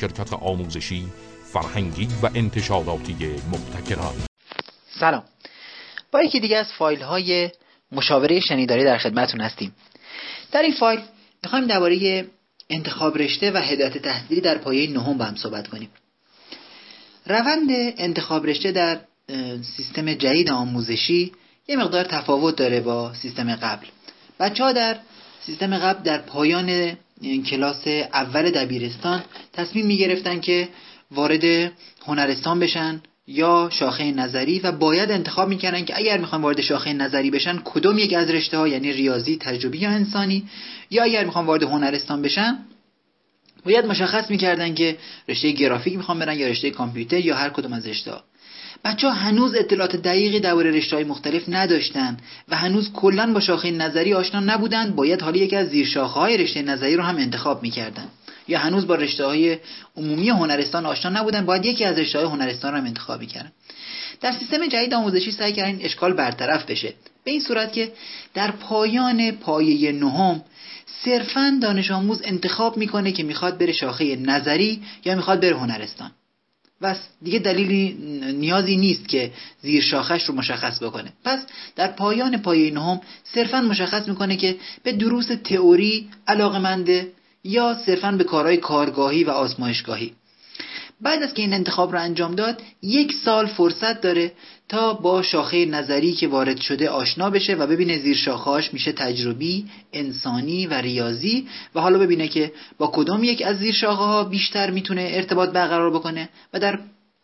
شرکت آموزشی، فرهنگی و انتشاراتی مبتکران. سلام. با یکی دیگه از فایل‌های مشاوره شنیداری در خدمتتون هستیم. در این فایل می‌خوایم درباره انتخاب رشته و هدایت تحصیلی در پایه نهم با هم صحبت کنیم. روند انتخاب رشته در سیستم جدید آموزشی یه مقدار تفاوت داره با سیستم قبل. بچه‌ها در سیستم قبل در پایان کلاس اول دبیرستان تصمیم می‌گرفتن که وارد هنرستان بشن یا شاخه نظری و باید انتخاب می‌کردن که اگر می‌خوان وارد شاخه نظری بشن کدوم یک از رشته‌ها، یعنی ریاضی، تجربی یا انسانی، یا اگر می‌خوان وارد هنرستان بشن باید مشخص می‌کردن که رشته گرافیک می‌خوان برن یا رشته کامپیوتر یا هر کدوم از رشته‌ها. بچه‌ها هنوز اطلاعات دقیقی درباره رشته‌های مختلف نداشتن و هنوز کلاً با شاخه نظری آشنا نبودن. باید حالا یکی از زیرشاخه‌های رشته نظری رو هم انتخاب می‌کردن. یا هنوز با رشته‌های عمومی هنرستان آشنا نبودن، باید یکی از رشته‌های هنرستان رو هم انتخاب می‌کردن. در سیستم جدید آموزشی سعی کردن این اشکال برطرف بشه، به این صورت که در پایان پایه نهم صرفاً دانش آموز انتخاب میکنه که میخواد بره شاخه نظری یا میخواد بره هنرستان. بس دیگه دلیلی نیازی نیست که زیر شاخش رو مشخص بکنه. پس در پایان پایه نهم صرفاً مشخص میکنه که به دروس تئوری علاقه‌منده یا صرفاً به کارهای کارگاهی و آزمایشگاهی. بعد از که این انتخاب رو انجام داد 1 سال فرصت داره تا با شاخه نظری که وارد شده آشنا بشه و ببینه زیر شاخه‌هاش میشه تجربی، انسانی و ریاضی و حالا ببینه که با کدوم یک از زیر شاخه‌ها بیشتر میتونه ارتباط برقرار بکنه و در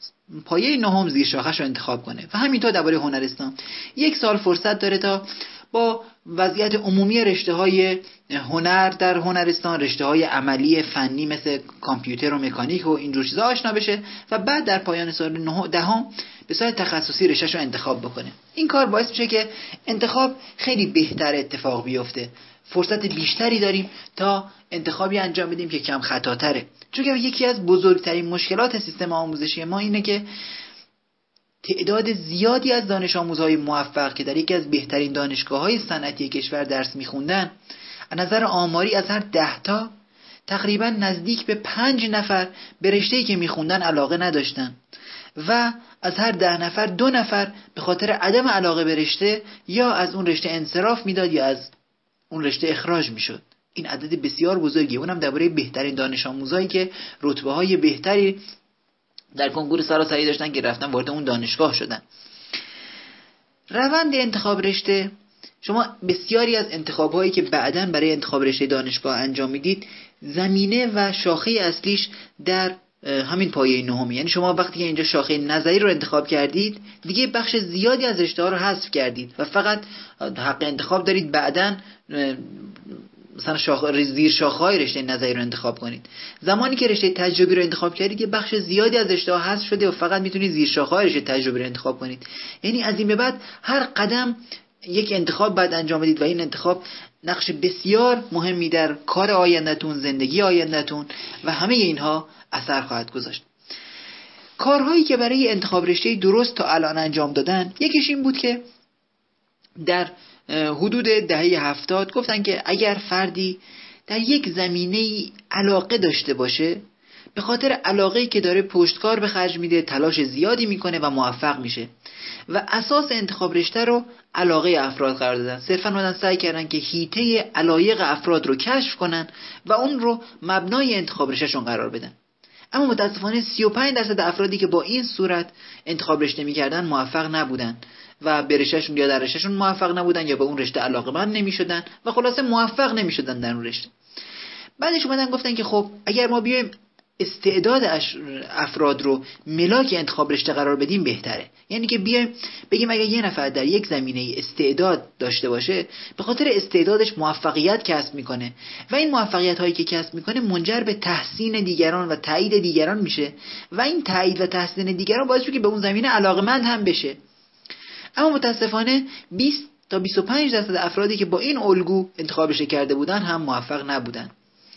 پایه نهم زیر شاخه‌اش رو انتخاب کنه. و همینطور درباره هنرستان 1 سال فرصت داره تا با وضعیت عمومی رشته‌های هنر در هنرستان، رشته‌های عملی فنی مثل کامپیوتر و مکانیک و اینجور چیزا آشنا بشه و بعد در پایان سال دهم به صورت تخصصی رشته‌شو انتخاب بکنه. این کار باعث میشه که انتخاب خیلی بهتر اتفاق بیفته. فرصت بیشتری داریم تا انتخابی انجام بدیم که کم خطاتره. چون که یکی از بزرگترین مشکلات سیستم آموزشی ما اینه که تعداد زیادی از دانش آموزهای موفق که در یکی از بهترین دانشگاه‌های صنعتی کشور درس می‌خوندن، از نظر آماری از هر 10 تا تقریبا نزدیک به 5 نفر به رشته‌ای که می‌خوندن علاقه نداشتن و از هر 10 نفر 2 نفر به خاطر عدم علاقه به رشته یا از اون رشته انصراف میداد یا از اون رشته اخراج میشد. این عدد بسیار بزرگیه، اونم درباره بهترین دانش آموزایی که رتبه‌های بهتری در کنکور سراسری داشتن که رفتن وارد اون دانشگاه شدن. روند انتخاب رشته، شما بسیاری از انتخاب‌هایی که بعداً برای انتخاب رشته دانشگاه انجام میدید زمینه و شاخه اصلیش در همین پایه نهمه. یعنی شما وقتی که اینجا شاخه نظری رو انتخاب کردید دیگه بخش زیادی از رشته‌ها رو حذف کردید و فقط حق انتخاب دارید بعداً مثلا زیر شاخه‌های رشته نظری رو انتخاب کنید. زمانی که رشته تجربی رو انتخاب کردید یه بخش زیادی از رشته‌ها حذف شده و فقط میتونید زیر شاخه‌های رشته تجربی رو انتخاب کنید. یعنی از این به بعد هر قدم یک انتخاب باید انجام بدید و این انتخاب نقش بسیار مهمی در کار آینده‌تون، زندگی آینده‌تون و همه اینها اثر خواهد گذاشت. کارهایی که برای انتخاب رشته درست تا الان انجام دادن، یکیش این بود که در حدود دهه 70 گفتن که اگر فردی در یک زمینه‌ای علاقه داشته باشه، به خاطر علاقه‌ای که داره پشتکار به خرج میده، تلاش زیادی میکنه و موفق میشه و اساس انتخاب رشته رو علاقه افراد قرار دادن. صرفاً اومدن سعی کردن که حیطه علایق افراد رو کشف کنن و اون رو مبنای انتخاب رشتهشون قرار بدن. اما متاسفانه 35% افرادی که با این صورت انتخاب رشته میکردن موفق نبودن و به رشتهشون یا در رشتهشون موفق نبودن یا به اون رشته علاقه‌مند نمیشدن و خلاصه موفق نمیشدن در اون رشته. بعدش اومدن گفتن که خب اگر ما بیایم استعداد افراد رو ملاک انتخاب رشته قرار بدیم بهتره. یعنی که بیایم بگیم اگر یه نفر در یک زمینه استعداد داشته باشه، به خاطر استعدادش موفقیت کسب میکنه و این موفقیت هایی که کسب میکنه منجر به تحسین دیگران و تایید دیگران میشه و این تایید و تحسین دیگران باعث میشه که به اون زمینه علاقه‌مند هم بشه. اما متاسفانه 20 تا 25% افرادی که با این الگو انتخاب رشته کرده بودن هم موفق نبودن.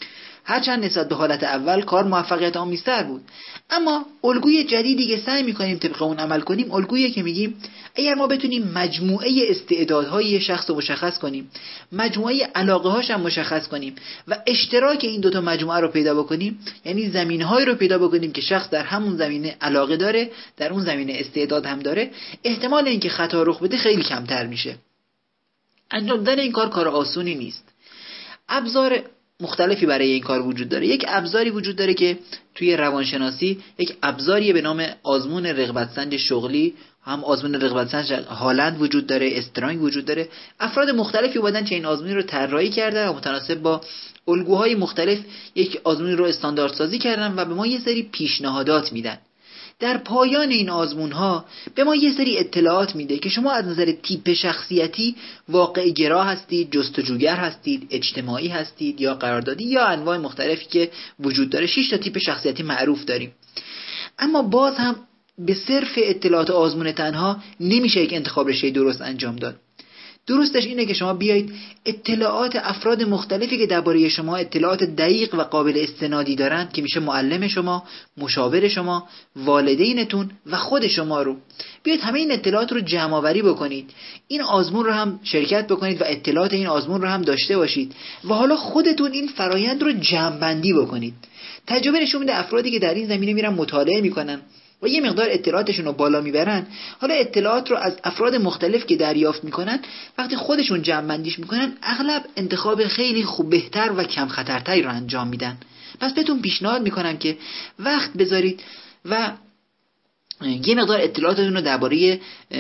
هرچند نسبت به حالت اول کار موفقیت آمیزتر بود، اما الگوی جدیدی که سعی میکنیم طبق اون عمل کنیم الگویی که میگیم اگر ما بتونیم مجموعه استعدادهای یه شخص رو مشخص کنیم، مجموعه علاقه‌هاش هم مشخص کنیم و اشتراک این دوتا مجموعه رو پیدا بکنیم، یعنی زمینه‌هایی رو پیدا بکنیم که شخص در همون زمینه علاقه داره، در اون زمینه استعداد هم داره، احتمال اینکه خطا رخ بده خیلی کمتر میشه. انجام دادن این کار آسونی نیست. ابزار مختلفی برای این کار وجود داره. یک ابزاری وجود داره که توی روانشناسی یک ابزاری به نام آزمون رغبتسنج شغلی، هم آزمون رغبتسنج هالند وجود داره، استرانگ وجود داره. افراد مختلفی اومدن که این آزمون رو طراحی کردن و متناسب با الگوهای مختلف یک آزمون رو استانداردسازی کردن و به ما یه سری پیشنهادات میدن. در پایان این آزمون‌ها به ما یه سری اطلاعات میده که شما از نظر تیپ شخصیتی واقع گرا هستید، جستجوگر هستید، اجتماعی هستید یا قراردادی یا انواع مختلفی که وجود داره. 6 تا تیپ شخصیتی معروف داریم. اما باز هم به صرف اطلاعات آزمون تنها نمیشه یک انتخاب رشته درست انجام داد. درستش اینه که شما بیایید اطلاعات افراد مختلفی که درباره شما اطلاعات دقیق و قابل استنادی دارن که میشه معلم شما، مشاور شما، والدینتون و خود شما رو، بیایید همه این اطلاعات رو جمع آوری بکنید، این آزمون رو هم شرکت بکنید و اطلاعات این آزمون رو هم داشته باشید و حالا خودتون این فرایند رو جمع بندی بکنید. تجربه نشون میده افرادی که در این زمینه میرن مطالعه میکنن و یه مقدار اطلاعاتشون رو بالا میبرن، حالا اطلاعات رو از افراد مختلف که دریافت میکنن وقتی خودشون جمع بندیش میکنن اغلب انتخاب خیلی خوب، بهتر و کم خطرتری رو انجام میدن. پس بهتون پیشنهاد میکنم که وقت بذارید و یه مقدار اطلاعاتتون رو درباره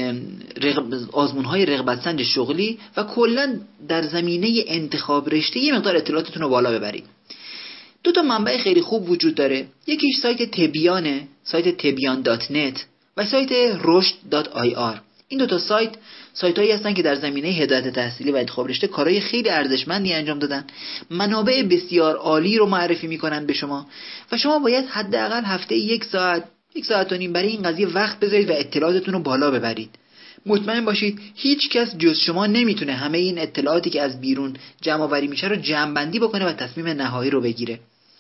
آزمون‌های رغبتسنج شغلی و کلا در زمینه انتخاب رشته یه مقدار اطلاعاتتون رو بالا ببرید. 2 منبع خیلی خوب وجود داره. یکیش سایت تبیانه، سایت تبیان.net و سایت رشد.ir. این 2 سایتایی هستن که در زمینه هدایت تحصیلی و انتخاب رشته کارهای خیلی ارزشمندی انجام دادن. منابع بسیار عالی رو معرفی میکنن به شما و شما باید حداقل هفته 1 ساعت، 1 ساعت و نیم برای این قضیه وقت بذارید و اطلاعاتتون رو بالا ببرید. مطمئن باشید هیچ کس جز شما نمیتونه همه این اطلاعاتی که از بیرون جمع آوری میشه رو جمع بندی بکنه و تصمیم نهایی رو بگیره.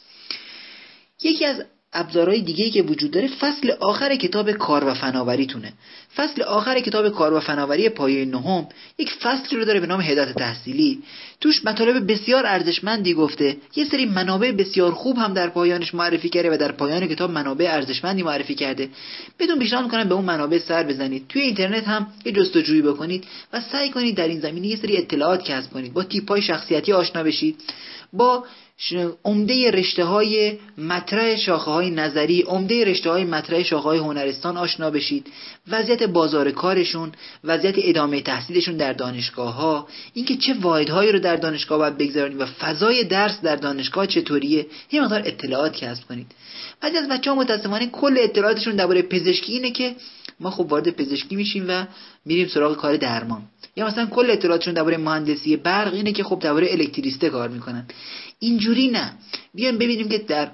یکی از ابزارهای دیگه‌ای که وجود داره فصل آخر کتاب کار و فناوریتونه. فصل آخر کتاب کار و فناوری پایه 9 یک فصلی رو داره به نام هدایت تحصیلی. توش مطالب بسیار ارزشمندی گفته، یه سری منابع بسیار خوب هم در پایانش معرفی کرده و در پایان کتاب منابع ارزشمندی معرفی کرده. بدون پیشنهاد می‌کنم به اون منابع سر بزنید. توی اینترنت هم یه جستجویی بکنید و سعی کنید در این زمینه یه سری اطلاعات کسب کنید، با تیپ‌های شخصیتی آشنا بشید، با عمده رشته‌های مطرح شاخه‌های نظری، عمده رشته‌های مطرح شاخه‌های هنرستان آشنا بشید، وضعیت بازار کارشون، وضعیت ادامه تحصیلشون در دانشگاه‌ها، اینکه چه واحدهایی رو در دانشگاه باید بگذارید و فضای درس در دانشگاه چطوریه، یه مقدار اطلاعات کسب کنید. بعضی از بچه‌ها متأسفانه کل اطلاعاتشون درباره پزشکی اینه که ما خب وارد پزشکی میشیم و میریم سراغ کار درمان، یا مثلا کل اطلاعاتشون درباره مهندسی برق اینه که خب درباره الکتریسته کار میکنن. اینجوری نه. بیایم ببینیم که در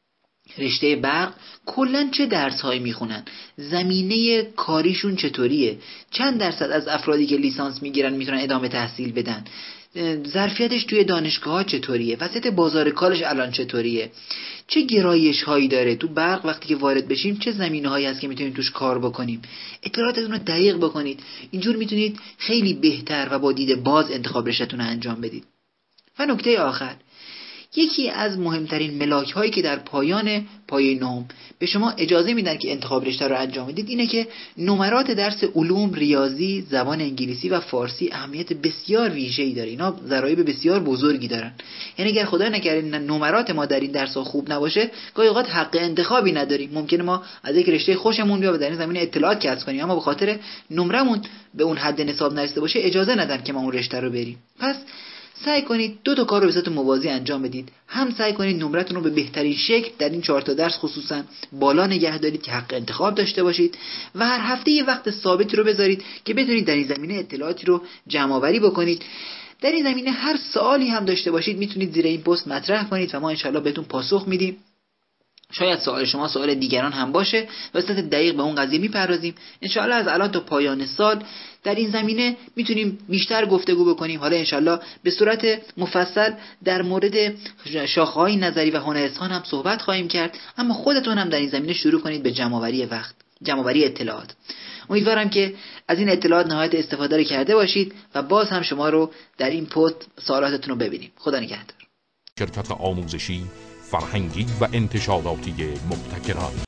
رشته برق کلا چه درس‌هایی میخونن، زمینه کاریشون چطوریه، چند درصد از افرادی که لیسانس میگیرن میتونن ادامه تحصیل بدن، ظرفیتش توی دانشگاه‌ها چطوریه، وضعیت بازار کارش الان چطوریه، چه گرایش‌هایی داره تو برق، وقتی که وارد بشیم چه زمینه‌هایی هست که میتونیم توش کار بکنیم. اطلاعاتتون رو دقیق بکنید. اینجور میتونید خیلی بهتر و با دید باز انتخاب رشته‌تون رو انجام بدید. و نکته آخر، یکی از مهمترین ملاک هایی که در پایان پایه 9 به شما اجازه میدن که انتخاب رشته رو انجام بدید اینه که نمرات درس علوم، ریاضی، زبان انگلیسی و فارسی اهمیت بسیار ویژه‌ای داره. اینا ضرایب بسیار بزرگی دارن. یعنی اگر خدای نکرده نمرات ما در این درس‌ها خوب نباشه، گاهی اوقات حق انتخابی نداریم. ممکنه ما از یک رشته خوشمون بیاد و در این زمینه اطلاعات کسب کنیم، اما به خاطر نمرمون به اون حد نصاب نرسیده باشه اجازه ندن که ما اون رشته رو بریم. پس سعی کنید 2 کار رو به صورت موازی انجام بدید. هم سعی کنید نمرتون رو به بهترین شکل در این 4 درس خصوصا بالا نگه دارید که حق انتخاب داشته باشید و هر هفته یه وقت ثابتی رو بذارید که بتونید در این زمینه اطلاعاتی رو جمع آوری بکنید. در این زمینه هر سوالی هم داشته باشید میتونید زیر این پست مطرح کنید و ما انشالله بهتون پاسخ میدیم. شاید سوال شما سوال دیگران هم باشه و به صورت دقیق به اون قضیه میپردازیم. انشالله از الان تا پایان سال در این زمینه میتونیم بیشتر گفتگو بکنیم. حالا انشالله به صورت مفصل در مورد شاخه‌های نظری و هنرستان هم صحبت خواهیم کرد، اما خودتون هم در این زمینه شروع کنید به جمع‌آوری اطلاعات. امیدوارم که از این اطلاعات نهایت استفاده رو کرده باشید و باز هم شما رو در این پست سوالاتتون رو ببینیم. خدا نگهدار. شرکت آموزشی، فرهنگی و انتشاراتی مبتکران.